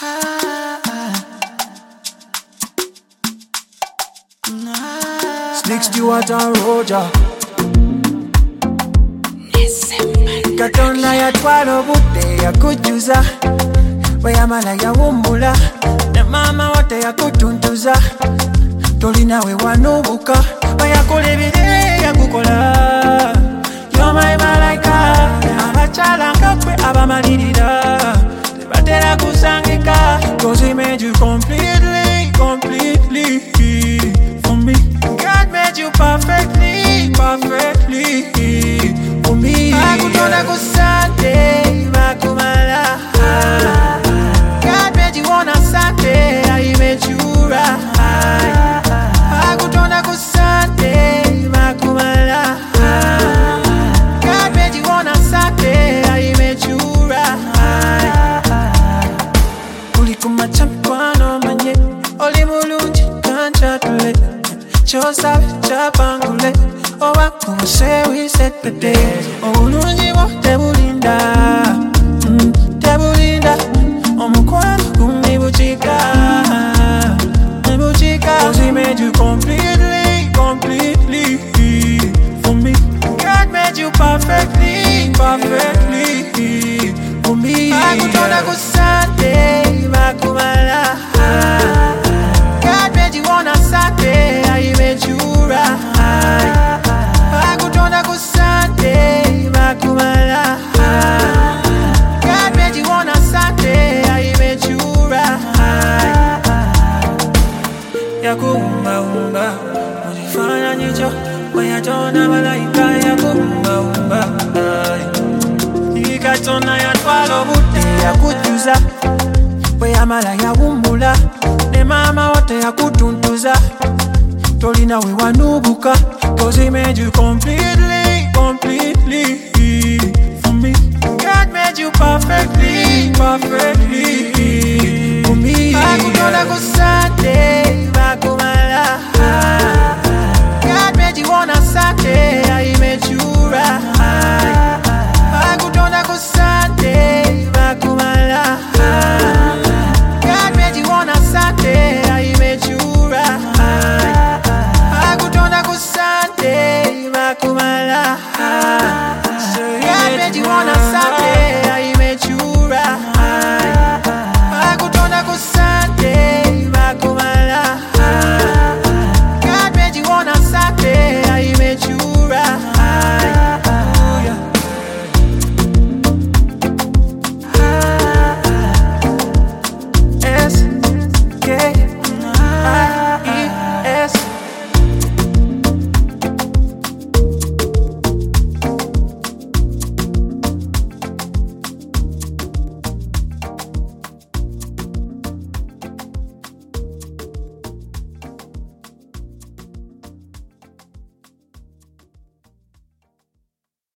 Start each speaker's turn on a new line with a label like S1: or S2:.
S1: Slick Stewart and Roger. Katonda yatwala obudde yakujuza, bwe yamala yawummula, ne maama wo teyakutuntuza, tolina we wanubuka, bwe yakola ebire yakukola. You're my malaika, abakyala nga ggwe abamalirira tebatera kusangika, 'cause he made you completely, completely for me. God made you perfectly, perfectly for me. Akutonda kusante bakumala. God made you on a Sunday, He made you right. Akutonda kusante bakumala. God made you on a Sunday, He made you right. Kuli kumachamkwano manye, oli mulungi kanchatule, chosabe chapangule, oba kumuse we set the day. Obulungi bwo tebulinda, tebulinda, omukwano gumibuchika, mibuchika. 'Cause He made you completely, completely for me. God made you perfectly, perfectly for me. Akutonda kusante bakumala. God made you on a Sunday, He made you right. Akutonda kusante bakumala. God made you on a Sunday, He made you right. Yakuumba mukifaananyi kyo, bwe yatonda malayika yakuumba. Katonda yatwala obudde yakujuza, bwe yamala yawummula, ne maama wo teyakutuntuza, tolina we wanubuka, 'cause He made you completely, completely for me. God made you perfectly, perfectly for me. Akutonda kusa